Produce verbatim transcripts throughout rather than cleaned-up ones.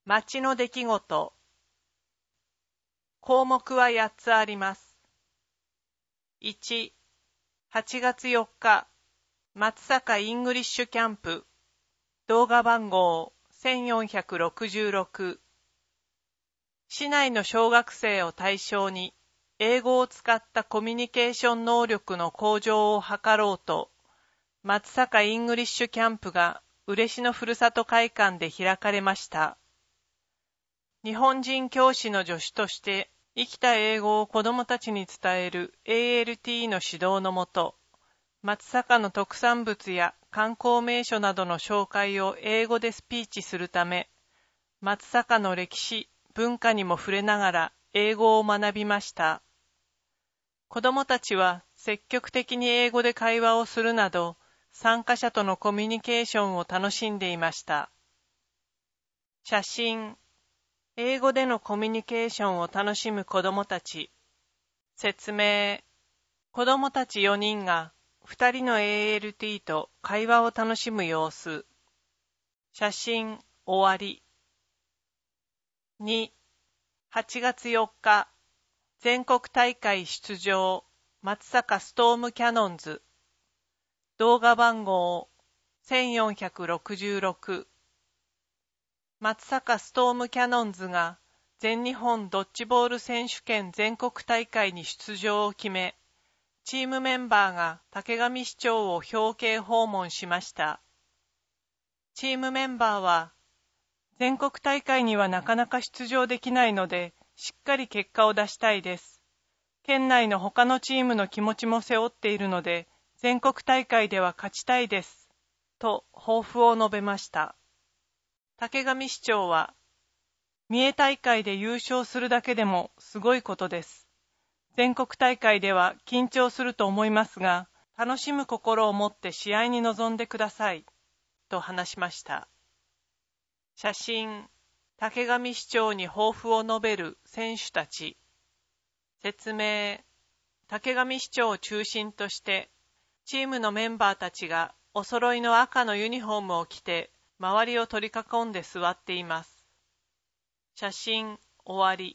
町の出来事。項目はやっつあります。いち、はちがつよっか、松阪イングリッシュキャンプ、動画番号せんよんひゃくろくじゅうろく。市内の小学生を対象に、英語を使ったコミュニケーション能力の向上を図ろうと、松阪イングリッシュキャンプが嬉野ふるさと会館で開かれました。日本人教師の助手として生きた英語を子どもたちに伝える エーエルティー の指導のもと、松阪の特産物や観光名所などの紹介を英語でスピーチするため、松阪の歴史、文化にも触れながら英語を学びました。子どもたちは積極的に英語で会話をするなど、参加者とのコミュニケーションを楽しんでいました。写真。英語でのコミュニケーションを楽しむ子どもたち。説明。子どもたちよにんがふたりの エーエルティー と会話を楽しむ様子。写真終わり。に、はちがつよっか、全国大会出場、松阪ストームキャノンズ。動画番号せんよんひゃくろくじゅうろく。松阪ストームキャノンズが全日本ドッジボール選手権全国大会に出場を決め、チームメンバーが竹上市長を表敬訪問しました。チームメンバーは、全国大会にはなかなか出場できないので、しっかり結果を出したいです。県内の他のチームの気持ちも背負っているので、全国大会では勝ちたいです。と抱負を述べました。竹上市長は、三重大会で優勝するだけでもすごいことです。全国大会では緊張すると思いますが、楽しむ心を持って試合に臨んでください。と話しました。写真。竹上市長に抱負を述べる選手たち。説明。竹上市長を中心として、チームのメンバーたちがお揃いの赤のユニフォームを着て、周りを取り囲んで座っています。写真終わり。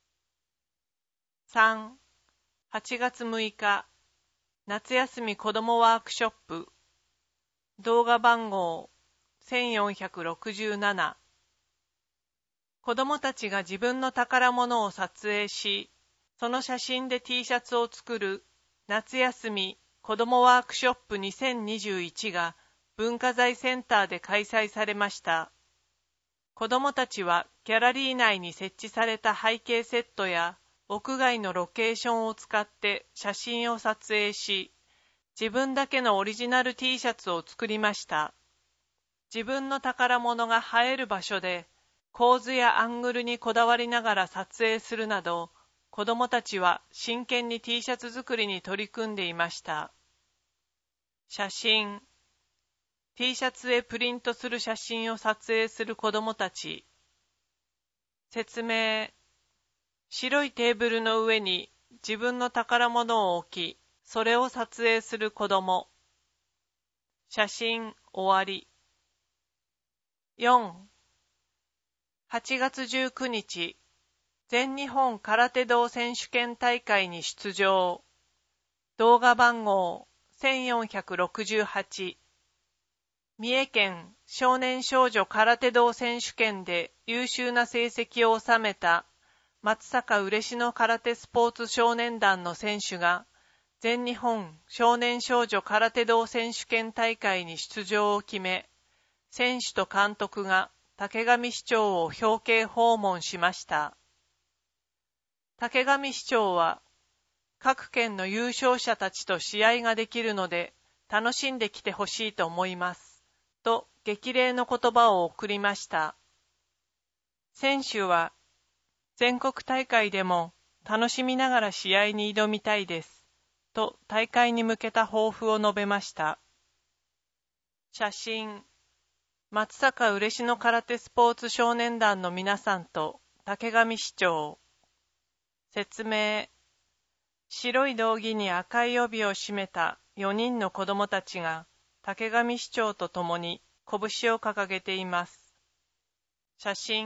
さん、はちがつむいか、夏休み子どもワークショップ。動画番号せんよんひゃくろくじゅうなな。子どもたちが自分の宝物を撮影し、その写真で T シャツを作る夏休み子どもワークショップにせんにじゅういちが文化財センターで開催されました。子どもたちはギャラリー内に設置された背景セットや屋外のロケーションを使って写真を撮影し、自分だけのオリジナル T シャツを作りました。自分の宝物が映える場所で構図やアングルにこだわりながら撮影するなど、子どもたちは真剣に T シャツ作りに取り組んでいました。写真。T シャツへプリントする写真を撮影する子どもたち。説明。白いテーブルの上に自分の宝物を置き、それを撮影する子ども。写真終わり。よん、はちがつじゅうくにち、全日本空手道選手権大会に出場。動画番号せんよんひゃくろくじゅうはち。三重県少年少女空手道選手権で優秀な成績を収めた松阪嬉野空手スポーツ少年団の選手が全日本少年少女空手道選手権大会に出場を決め、選手と監督が竹上市長を表敬訪問しました。竹上市長は、各県の優勝者たちと試合ができるので楽しんできてほしいと思います。と激励の言葉を送りました。選手は、全国大会でも楽しみながら試合に挑みたいです。と大会に向けた抱負を述べました。写真。松阪嬉野空手スポーツ少年団の皆さんと竹上市長。説明。白い道着に赤い帯を締めたよにんの子どもたちが竹上市長と共に拳を掲げています。写真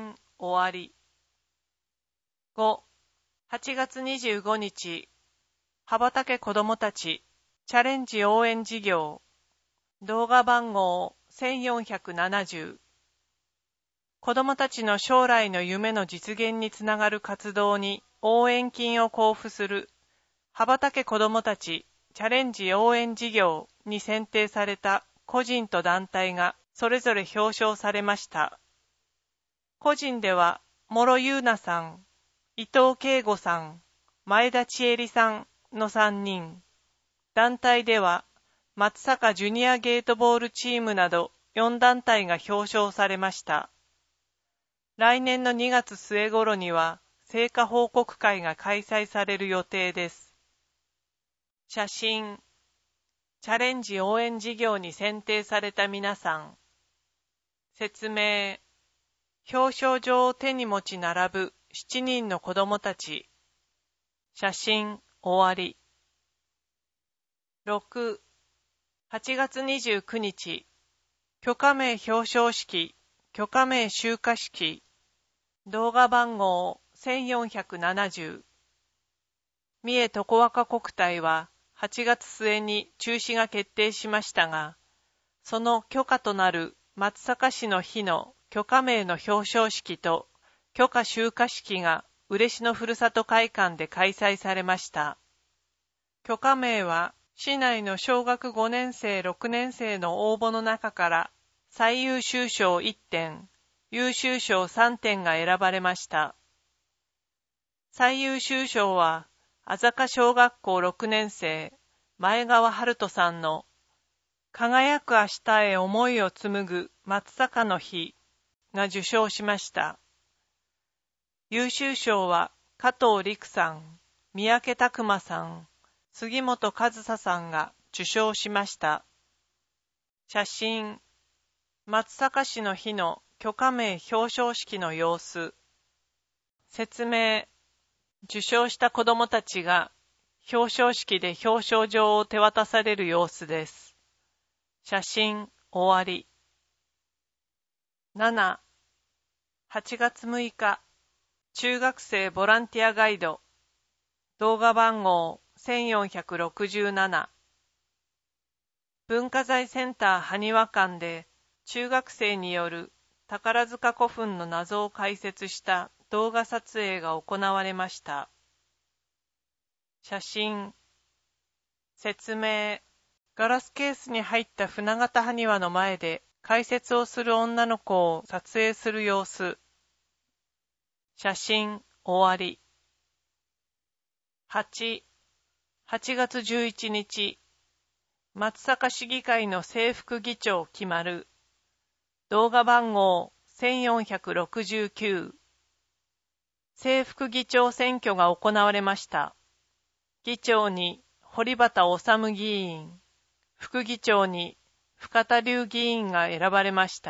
終わり。ご、はちがつにじゅうごにち、羽ばたけ子どもたちチャレンジ応援事業、動画番号せんよんひゃくななじゅう。子どもたちの将来の夢の実現につながる活動に応援金を交付する羽ばたけ子どもたちチャレンジ応援事業に選定された個人と団体がそれぞれ表彰されました。個人では諸優奈さん、伊藤圭吾さん、前田千恵里さんのさんにん、団体では松阪ジュニアゲートボールチームなどよん団体が表彰されました。来年のにがつ末頃には成果報告会が開催される予定です。写真、チャレンジ応援事業に選定された皆さん。説明、表彰状を手に持ち並ぶしちにんの子どもたち。写真、終わり。ろく、はちがつにじゅうくにち、許可名表彰式、許可名集荷式、動画番号せんよんひゃくななじゅう。三重とこわか国体ははちがつ末に中止が決定しましたが、その許可となる松阪市の日の許可名の表彰式と許可集荷式が嬉野ふるさと会館で開催されました。許可名は市内の小学ごねんせい、ろくねんせいの応募の中から最優秀賞いってん、優秀賞さんてんが選ばれました。最優秀賞は、あざか小学校ろくねんせい、前川春人さんの輝く明日へ思いを紡ぐ松阪の日が受賞しました。優秀賞は加藤陸さん、三宅拓馬さん、杉本和沙さんが受賞しました。写真、松阪市の日の許可名表彰式の様子。説明、受賞した子どもたちが表彰式で表彰状を手渡される様子です。写真、終わり。なな、はちがつむいか、中学生ボランティアガイド、動画番号せんよんひゃくろくじゅうなな。文化財センター埴輪館で中学生による宝塚古墳の謎を解説した動画撮影が行われました。写真、説明、ガラスケースに入った船形埴輪の前で解説をする女の子を撮影する様子。写真、終わり。はち、はちがつじゅういちにち、松阪市議会の正副議長決まる。動画番号せんよんひゃくろくじゅうきゅう。正副議長選挙が行われました。議長に堀端修議員、副議長に深田龍議員が選ばれました。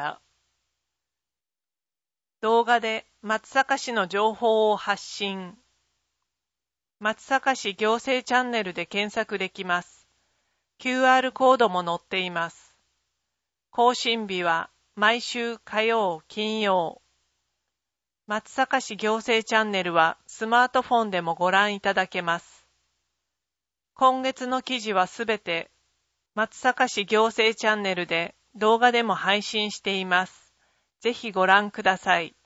動画で松阪市の情報を発信。松阪市行政チャンネルで検索できます。キューアール コードも載っています。更新日は毎週火曜、金曜。松阪市行政チャンネルはスマートフォンでもご覧いただけます。今月の記事はすべて松阪市行政チャンネルで動画でも配信しています。ぜひご覧ください。